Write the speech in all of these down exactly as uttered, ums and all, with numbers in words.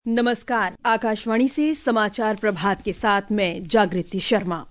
नमस्कार, आकाशवाणी से समाचार प्रभात के साथ मैं जागृति शर्मा।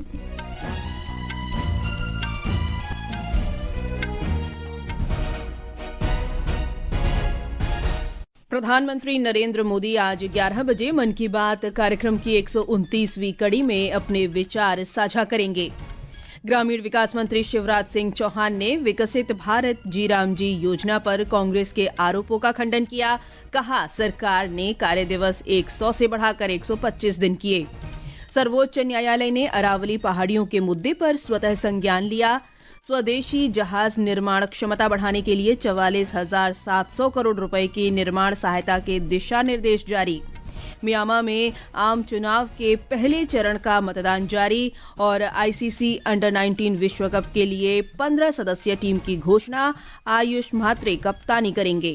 प्रधानमंत्री नरेंद्र मोदी आज ग्यारह बजे मन की बात कार्यक्रम की एक सौ उनतीसवीं कड़ी में अपने विचार साझा करेंगे। ग्रामीण विकास मंत्री शिवराज सिंह चौहान ने विकसित भारत जी राम जी योजना पर कांग्रेस के आरोपों का खंडन किया। कहा, सरकार ने कार्य दिवस सौ से बढ़ाकर एक सौ पच्चीस दिन किए। सर्वोच्च न्यायालय ने अरावली पहाड़ियों के मुद्दे पर स्वतः संज्ञान लिया। स्वदेशी जहाज निर्माण क्षमता बढ़ाने के लिए चवालीस हजार सात सौ करोड़ रुपए की निर्माण सहायता के दिशा निर्देश जारी। म्यांमार में आम चुनाव के पहले चरण का मतदान जारी और आईसीसी अंडर नाइनटीन विश्व कप के लिए पंद्रह सदस्यीय टीम की घोषणा। आयुष म्हात्रे कप्तानी करेंगे।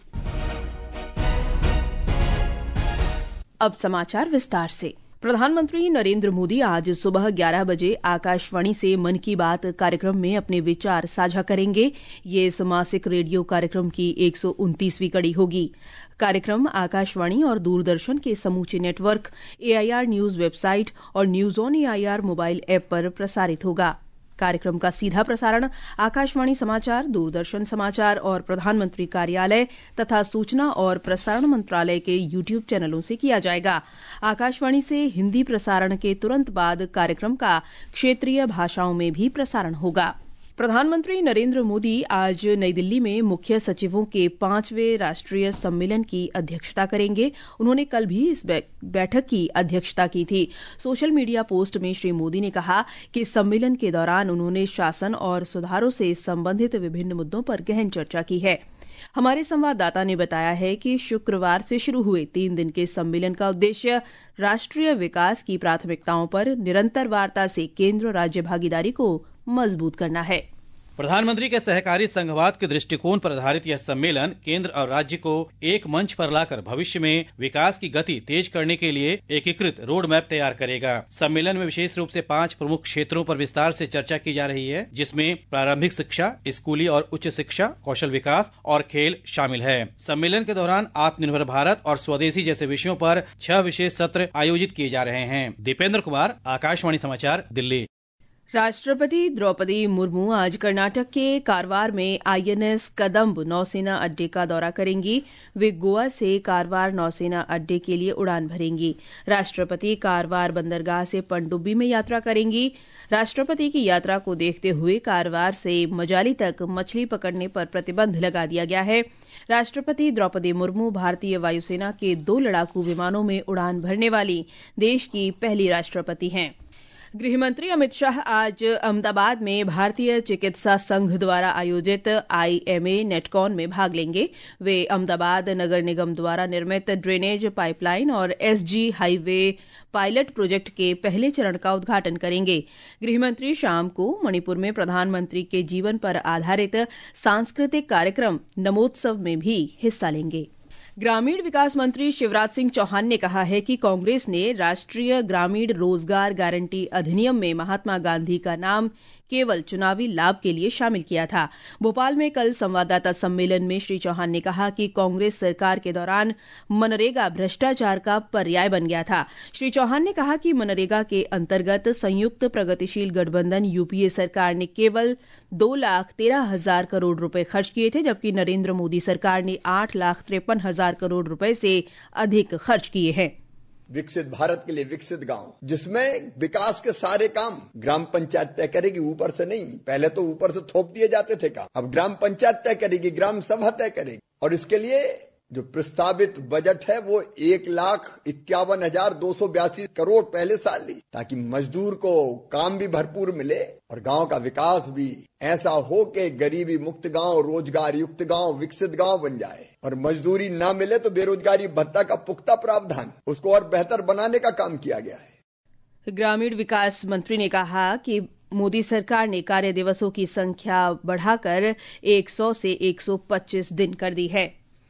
अब समाचार विस्तार से। प्रधानमंत्री नरेंद्र मोदी आज सुबह ग्यारह बजे आकाशवाणी से मन की बात कार्यक्रम में अपने विचार साझा करेंगे। ये इस मासिक रेडियो कार्यक्रम की एक सौ उनतीसवीं कड़ी होगी। कार्यक्रम आकाशवाणी और दूरदर्शन के समूचे नेटवर्क, एआईआर न्यूज वेबसाइट और news on AIR mobile app पर प्रसारित होगा। कार्यक्रम का सीधा प्रसारण आकाशवाणी समाचार, दूरदर्शन समाचार और प्रधानमंत्री कार्यालय तथा सूचना और प्रसारण मंत्रालय के यूट्यूब चैनलों से किया जाएगा। आकाशवाणी से हिंदी प्रसारण के तुरंत बाद कार्यक्रम का क्षेत्रीय भाषाओं में भी प्रसारण होगा। प्रधानमंत्री नरेंद्र मोदी आज नई दिल्ली में मुख्य सचिवों के पांचवें राष्ट्रीय सम्मेलन की अध्यक्षता करेंगे। उन्होंने कल भी इस बैठक की अध्यक्षता की थी। सोशल मीडिया पोस्ट में श्री मोदी ने कहा कि सम्मेलन के दौरान उन्होंने शासन और सुधारों से संबंधित विभिन्न मुद्दों पर गहन चर्चा की है। हमारे संवाददाता ने बताया है कि शुक्रवार से शुरू हुए तीन दिन के सम्मेलन का उद्देश्य राष्ट्रीय विकास की प्राथमिकताओं पर निरंतर वार्ता से केंद्र राज्य भागीदारी को मजबूत करना है। प्रधानमंत्री के सहकारी संघवाद के दृष्टिकोण पर आधारित यह सम्मेलन केंद्र और राज्य को एक मंच पर लाकर भविष्य में विकास की गति तेज करने के लिए एकीकृत रोड मैप तैयार करेगा। सम्मेलन में विशेष रूप से पांच प्रमुख क्षेत्रों पर विस्तार से चर्चा की जा रही है, जिसमें प्रारंभिक शिक्षा, स्कूली और उच्च शिक्षा, कौशल विकास और खेल शामिल है। सम्मेलन के दौरान आत्मनिर्भर भारत और स्वदेशी जैसे विषयों पर छह विशेष सत्र आयोजित किए जा रहे हैं। दीपेंद्र कुमार, आकाशवाणी समाचार, दिल्ली। राष्ट्रपति द्रौपदी मुर्मू आज कर्नाटक के कारवार में आईएनएस कदम्ब नौसेना अड्डे का दौरा करेंगी। वे गोवा से कारवार नौसेना अड्डे के लिए उड़ान भरेंगी। राष्ट्रपति कारवार बंदरगाह से पनडुब्बी में यात्रा करेंगी। राष्ट्रपति की यात्रा को देखते हुए कारवार से मजाली तक मछली पकड़ने पर प्रतिबंध लगा दिया गया है। राष्ट्रपति द्रौपदी मुर्मू भारतीय वायुसेना के दो लड़ाकू विमानों में उड़ान भरने वाली देश की पहली राष्ट्रपति हैं। गृहमंत्री अमित शाह आज अहमदाबाद में भारतीय चिकित्सा संघ द्वारा आयोजित आईएमए नेटकॉन में भाग लेंगे। वे अहमदाबाद नगर निगम द्वारा निर्मित ड्रेनेज पाइपलाइन और एसजी हाईवे पायलट प्रोजेक्ट के पहले चरण का उद्घाटन करेंगे। गृहमंत्री शाम को मणिपुर में प्रधानमंत्री के जीवन पर आधारित सांस्कृतिक कार्यक्रम नमोत्सव में भी हिस्सा लेंगे। ग्रामीण विकास मंत्री शिवराज सिंह चौहान ने कहा है कि कांग्रेस ने राष्ट्रीय ग्रामीण रोजगार गारंटी अधिनियम में महात्मा गांधी का नाम केवल चुनावी लाभ के लिए शामिल किया था। भोपाल में कल संवाददाता सम्मेलन में श्री चौहान ने कहा कि कांग्रेस सरकार के दौरान मनरेगा भ्रष्टाचार का पर्याय बन गया था। श्री चौहान ने कहा कि मनरेगा के अंतर्गत संयुक्त प्रगतिशील गठबंधन यूपीए सरकार ने केवल दो लाख तेरह हजार करोड़ रुपए खर्च किए थे, जबकि नरेंद्र मोदी सरकार ने आठ लाख तिरपन हजार करोड़ रुपए से अधिक खर्च किए हैं। विकसित भारत के लिए विकसित गांव, जिसमें विकास के सारे काम ग्राम पंचायत तय करेगी, ऊपर से नहीं। पहले तो ऊपर से थोप दिए जाते थे काम, अब ग्राम पंचायत तय करेगी, ग्राम सभा तय करेगी। और इसके लिए जो प्रस्तावित बजट है वो एक लाख इक्यावन हजार दो सौ बयासी करोड़ पहले साल ली, ताकि मजदूर को काम भी भरपूर मिले और गांव का विकास भी ऐसा हो कि गरीबी मुक्त गांव, रोजगार युक्त गांव, विकसित गांव बन जाए। और मजदूरी ना मिले तो बेरोजगारी भत्ता का पुख्ता प्रावधान, उसको और बेहतर बनाने का काम किया गया है। ग्रामीण विकास मंत्री ने कहा कि मोदी सरकार ने कार्य दिवसों की संख्या बढ़ाकर सौ से एक सौ पच्चीस दिन कर दी है।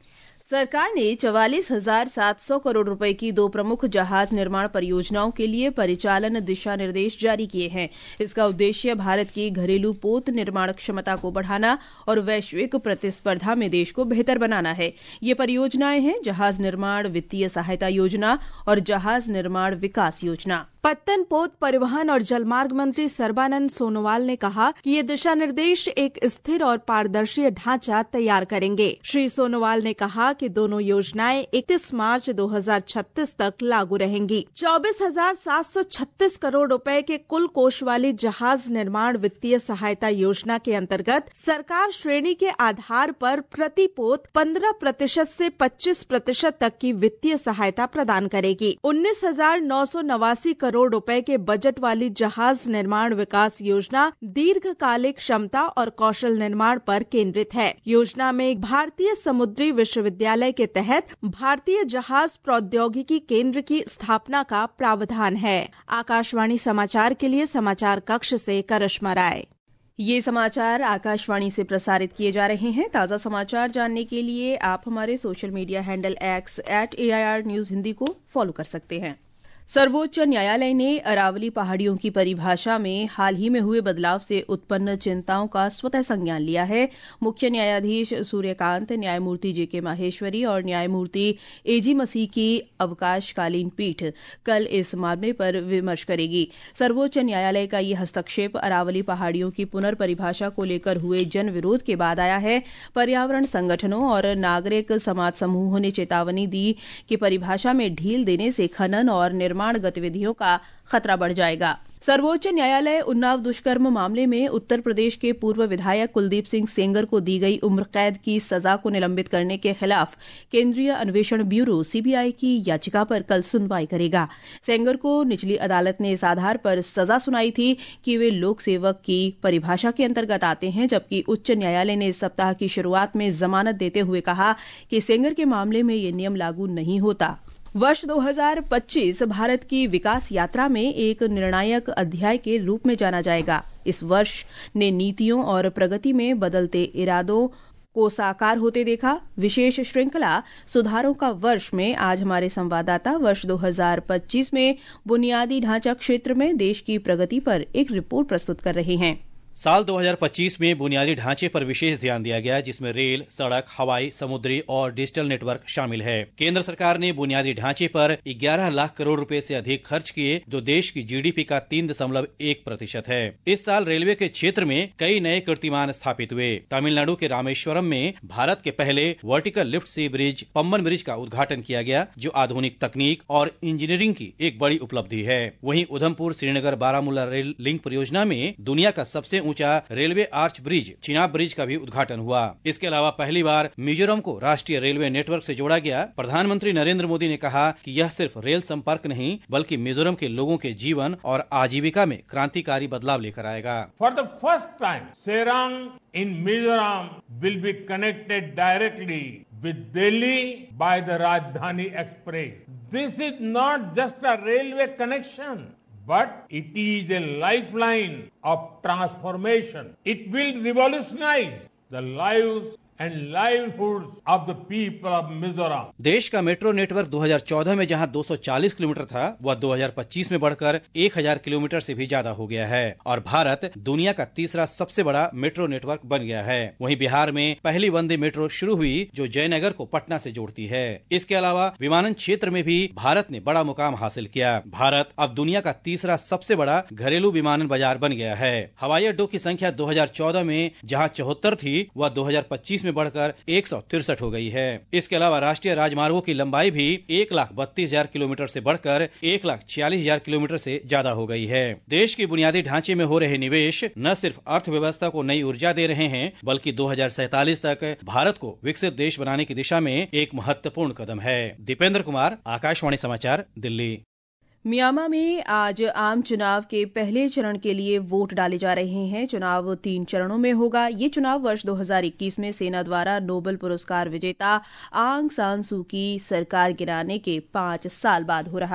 सरकार ने चवालीस हजार सात सौ करोड़ रुपए की दो प्रमुख जहाज निर्माण परियोजनाओं के लिए परिचालन दिशा निर्देश जारी किए हैं। इसका उद्देश्य भारत की घरेलू पोत निर्माण क्षमता को बढ़ाना और वैश्विक प्रतिस्पर्धा में देश को बेहतर बनाना है। ये परियोजनाएं हैं जहाज निर्माण वित्तीय सहायता योजना और जहाज निर्माण विकास योजना। पत्तन पोत परिवहन और जलमार्ग मंत्री सर्बानंद सोनोवाल ने कहा कि ये दिशा निर्देश एक स्थिर और पारदर्शी ढांचा तैयार करेंगे। श्री सोनोवाल ने कहा कि दोनों योजनाएं इकतीस मार्च दो हज़ार छत्तीस तक लागू रहेंगी। चौबीस हजार सात सौ छत्तीस करोड़ रुपए के कुल कोष वाली जहाज निर्माण वित्तीय सहायता योजना के अंतर्गत सरकार श्रेणी के आधार पर प्रति पोत पंद्रह प्रतिशत से पच्चीस प्रतिशत तक की वित्तीय सहायता प्रदान करेगी। उन्नीस हजार नौ सौ नवासी करोड़ रुपए के बजट वाली जहाज निर्माण विकास योजना दीर्घकालिक क्षमता और कौशल निर्माण पर केंद्रित है। योजना में भारतीय समुद्री विश्वविद्यालय के तहत भारतीय जहाज प्रौद्योगिकी केंद्र की स्थापना का प्रावधान है। आकाशवाणी समाचार के लिए समाचार कक्ष से करिश्मा राय। ये समाचार आकाशवाणी से प्रसारित किए जा रहे हैं। ताज़ा समाचार जानने के लिए आप हमारे social media handle X at A I R news Hindi को फॉलो कर सकते हैं। सर्वोच्च न्यायालय ने अरावली पहाड़ियों की परिभाषा में हाल ही में हुए बदलाव से उत्पन्न चिंताओं का स्वतः संज्ञान लिया है। मुख्य न्यायाधीश सूर्यकांत, न्यायमूर्ति जे के माहेश्वरी और न्यायमूर्ति ए जी मसीह की अवकाशकालीन पीठ कल इस मामले पर विमर्श करेगी। सर्वोच्च न्यायालय का ये हस्तक्षेप अरावली पहाड़ियों की पुनर्परिभाषा को लेकर हुए जन विरोध के बाद आया है। पर्यावरण संगठनों और नागरिक समाज समूहों ने चेतावनी दी कि परिभाषा में ढील देने से खनन और निर्माण गतिविधियों का खतरा बढ़ जाएगा। सर्वोच्च न्यायालय उन्नाव दुष्कर्म मामले में उत्तर प्रदेश के पूर्व विधायक कुलदीप सिंह सेंगर को दी गई उम्र कैद की सजा को निलंबित करने के खिलाफ केंद्रीय अन्वेषण ब्यूरो सी बी आई की याचिका पर कल सुनवाई करेगा। सेंगर को निचली अदालत ने इस आधार पर सजा सुनाई थी कि वे लोक सेवक की परिभाषा के अंतर्गत आते हैं, जबकि उच्च न्यायालय ने इस सप्ताह की शुरुआत में जमानत देते हुए कहा कि सेंगर के मामले में ये नियम लागू नहीं होता। वर्ष दो हज़ार पच्चीस भारत की विकास यात्रा में एक निर्णायक अध्याय के रूप में जाना जाएगा। इस वर्ष ने नीतियों और प्रगति में बदलते इरादों को साकार होते देखा। विशेष श्रृंखला सुधारों का वर्ष में आज हमारे संवाददाता वर्ष दो हज़ार पच्चीस में बुनियादी ढांचा क्षेत्र में देश की प्रगति पर एक रिपोर्ट प्रस्तुत कर रहे हैं। साल दो हज़ार पच्चीस में बुनियादी ढांचे पर विशेष ध्यान दिया गया, जिसमें रेल, सड़क, हवाई, समुद्री और डिजिटल नेटवर्क शामिल है। केंद्र सरकार ने बुनियादी ढांचे पर ग्यारह लाख करोड़ रुपए से अधिक खर्च किए, जो देश की जी डी पी का तीन दशमलव एक प्रतिशत है। इस साल रेलवे के क्षेत्र में कई नए कीर्तिमान स्थापित हुए। तमिलनाडु के रामेश्वरम में भारत के पहले vertical lift sea bridge Pamban bridge का उद्घाटन किया गया, जो आधुनिक तकनीक और इंजीनियरिंग की एक बड़ी उपलब्धि है। वहीं उधमपुर श्रीनगर बारामूला रेल लिंक परियोजना में दुनिया का सबसे ऊंचा railway arch bridge Chenab bridge का भी उद्घाटन हुआ। इसके अलावा पहली बार मिजोरम को राष्ट्रीय रेलवे नेटवर्क से जोड़ा गया। प्रधानमंत्री नरेंद्र मोदी ने कहा कि यह सिर्फ रेल संपर्क नहीं, बल्कि मिजोरम के लोगों के जीवन और आजीविका में क्रांतिकारी बदलाव लेकर आएगा। For the first time Sairang in Mizoram will be connected directly with Delhi by the Rajdhani Express. This is not just a railway connection, but it is a lifeline of transformation. It will revolutionize the lives and livelihoods of the people of Mizoram. देश का metro network दो हज़ार चौदह में जहां दो सौ चालीस किलोमीटर था, वह दो हज़ार पच्चीस में बढ़कर एक हज़ार किलोमीटर से भी ज्यादा हो गया है और भारत दुनिया का तीसरा सबसे बड़ा मेट्रो नेटवर्क बन गया है। वहीं बिहार में पहली वंदे मेट्रो शुरू हुई, जो जयनगर को पटना से जोड़ती है। इसके अलावा विमानन क्षेत्र में भी भारत ने बड़ा मुकाम हासिल किया। भारत अब दुनिया का तीसरा सबसे बड़ा घरेलू विमानन बाजार बन गया है। हवाई अड्डों की संख्या दो हज़ार चौदह में जहाँ चौहत्तर थी, वह दो हज़ार पच्चीस बढ़कर एक सौ तिरसठ हो गई है। इसके अलावा राष्ट्रीय राजमार्गों की लंबाई भी एक लाख बत्तीस हजार किलोमीटर से बढ़कर एक लाख छियालीस हजार किलोमीटर से ज्यादा हो गई है। देश की बुनियादी ढांचे में हो रहे निवेश न सिर्फ अर्थव्यवस्था को नई ऊर्जा दे रहे हैं, बल्कि दो हज़ार सैतालीस तक भारत को विकसित देश बनाने की दिशा में एक महत्वपूर्ण कदम है। दीपेंद्र कुमार, आकाशवाणी समाचार, दिल्ली। म्यांमार में आज आम चुनाव के पहले चरण के लिए वोट डाले जा रहे हैं। चुनाव तीन चरणों में होगा। ये चुनाव वर्ष दो हज़ार इक्कीस में सेना द्वारा नोबेल पुरस्कार विजेता आंग सान सू की सरकार गिराने के पांच साल बाद हो रहा है।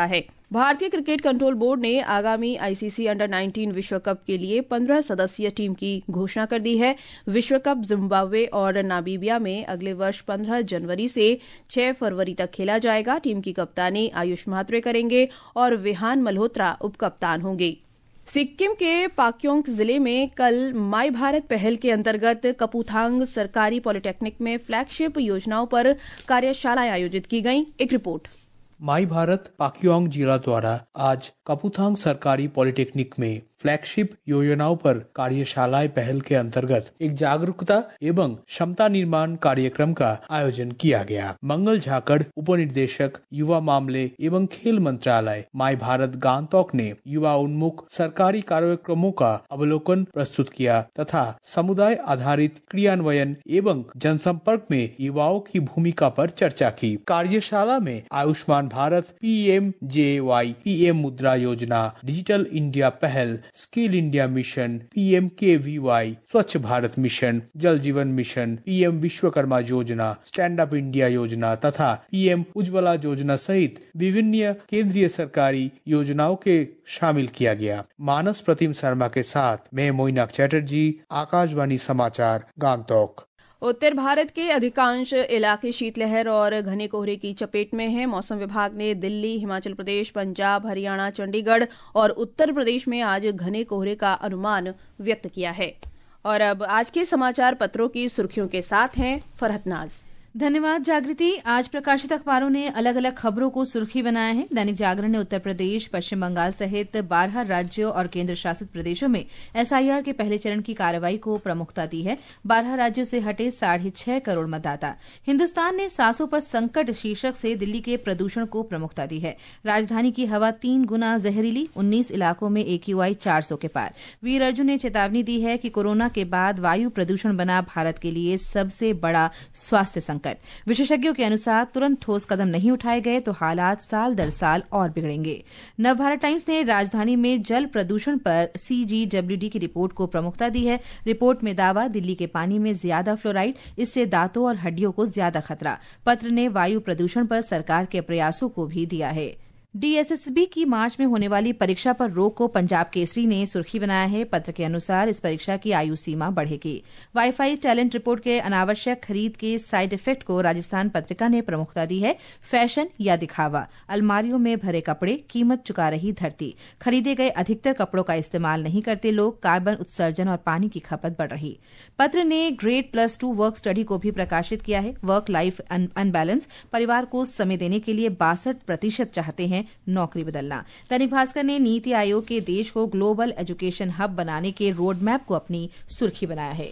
भारतीय क्रिकेट कंट्रोल बोर्ड ने आगामी आईसीसी अंडर नाइनटीन विश्व कप के लिए पंद्रह सदस्यीय टीम की घोषणा कर दी है। विश्व कप जिम्बाब्वे और नामीबिया में अगले वर्ष पंद्रह जनवरी से छह फरवरी तक खेला जाएगा। टीम की कप्तानी आयुष म्हात्रे करेंगे और विहान मल्होत्रा उपकप्तान होंगे। सिक्किम के पाक्योंग जिले में कल माई भारत पहल के अंतर्गत कपूथांग सरकारी पॉलिटेक्निक में फ्लैगशिप योजनाओं पर कार्यशालाएं आयोजित की गईं। एक रिपोर्ट। माई भारत पाक्योंग जिला द्वारा आज कपूथांग सरकारी पॉलिटेक्निक में फ्लैगशिप योजनाओं पर कार्यशालाएं पहल के अंतर्गत एक जागरूकता एवं क्षमता निर्माण कार्यक्रम का आयोजन किया गया। मंगल झाकड़, उपनिदेशक युवा मामले एवं खेल मंत्रालय माई भारत गांगटॉक ने युवा उन्मुख सरकारी कार्यक्रमों का अवलोकन प्रस्तुत किया तथा समुदाय आधारित क्रियान्वयन एवं जनसंपर्क में युवाओं की भूमिका पर चर्चा की। कार्यशाला में Ayushman Bharat, P M J Y, P M Mudra योजना, डिजिटल इंडिया पहल, skill India mission, P M K V Y, Swachh Bharat mission, जल जीवन मिशन, पी एम विश्वकर्मा योजना, स्टैंड अप इंडिया योजना तथा पी एम उज्ज्वला योजना सहित विभिन्न केंद्रीय सरकारी योजनाओं के शामिल किया गया। मानस प्रतिम शर्मा के साथ मैं मोइनाक चैटर्जी, आकाशवाणी समाचार, गांगटॉक। उत्तर भारत के अधिकांश इलाके शीतलहर और घने कोहरे की चपेट में हैं। मौसम विभाग ने दिल्ली, हिमाचल प्रदेश, पंजाब, हरियाणा, चंडीगढ़ और उत्तर प्रदेश में आज घने कोहरे का अनुमान व्यक्त किया है। और अब आज के समाचार पत्रों की सुर्खियों के साथ हैं फरहत नाज। धन्यवाद जागृति। आज प्रकाशित अखबारों ने अलग अलग खबरों को सुर्खी बनाया है। दैनिक जागरण ने उत्तर प्रदेश, पश्चिम बंगाल सहित बारह राज्यों और केंद्र शासित प्रदेशों में एसआईआर के पहले चरण की कार्रवाई को प्रमुखता दी है। बारह राज्यों से हटे साढ़े छह करोड़ मतदाता। हिन्दुस्तान ने सांसों पर संकट शीर्षक से दिल्ली के प्रदूषण को प्रमुखता दी है। राजधानी की हवा तीन गुना जहरीली, उन्नीस इलाकों में एक्यूआई चार सौ के पार। वीर अर्जुन ने चेतावनी दी है कि कोरोना के बाद वायु प्रदूषण बना भारत के लिए सबसे बड़ा स्वास्थ्य संकट। विशेषज्ञों के अनुसार तुरंत ठोस कदम नहीं उठाए गए तो हालात साल दर साल और बिगड़ेंगे। नवभारत टाइम्स ने राजधानी में जल प्रदूषण पर सीजीडब्ल्यूडी की रिपोर्ट को प्रमुखता दी है। रिपोर्ट में दावा, दिल्ली के पानी में ज्यादा फ्लोराइड, इससे दांतों और हड्डियों को ज्यादा खतरा। पत्र ने वायु प्रदूषण पर सरकार के प्रयासों को भी दिया है। डीएसएसबी की मार्च में होने वाली परीक्षा पर रोक को पंजाब केसरी ने सुर्खी बनाया है। पत्र के अनुसार इस परीक्षा की आयु सीमा बढ़ेगी। वाईफाई टैलेंट रिपोर्ट के अनावश्यक खरीद के साइड इफेक्ट को राजस्थान पत्रिका ने प्रमुखता दी है। फैशन या दिखावा, अलमारियों में भरे कपड़े, कीमत चुका रही धरती। खरीदे गए अधिकतर कपड़ों का इस्तेमाल नहीं करते लोग, कार्बन उत्सर्जन और पानी की खपत बढ़ रही। पत्र ने grade plus two work study को भी प्रकाशित किया है। वर्क लाइफ अनबैलेंस, परिवार को समय देने के लिए बासठ प्रतिशत चाहते हैं नौकरी बदलना। दैनिक भास्कर ने नीति आयोग के देश को ग्लोबल एजुकेशन हब बनाने के रोड मैप को अपनी सुर्खी बनाया है।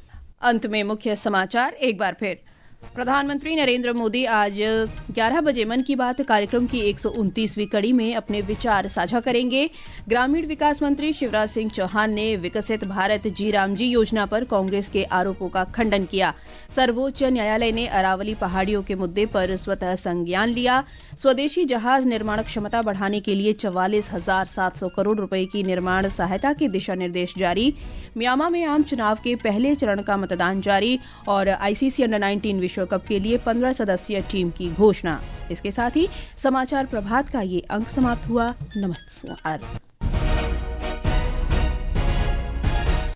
अंत में मुख्य समाचार एक बार फिर। प्रधानमंत्री नरेंद्र मोदी आज ग्यारह बजे मन की बात कार्यक्रम की एक सौ उनतीसवीं कड़ी में अपने विचार साझा करेंगे। ग्रामीण विकास मंत्री शिवराज सिंह चौहान ने विकसित भारत जी राम जी योजना पर कांग्रेस के आरोपों का खंडन किया। सर्वोच्च न्यायालय ने अरावली पहाड़ियों के मुद्दे पर स्वतः संज्ञान लिया। स्वदेशी जहाज निर्माण क्षमता बढ़ाने के लिए चवालीस हजार सात सौ करोड़ रुपए की निर्माण सहायता के दिशा निर्देश जारी। म्यांमार में आम चुनाव के पहले चरण का मतदान जारी और आईसीसी अंडर नाइनटीन विश्व कप के लिए पंद्रह सदस्यीय टीम की घोषणा। इसके साथ ही समाचार प्रभात का ये अंक समाप्त हुआ। नमस्कार।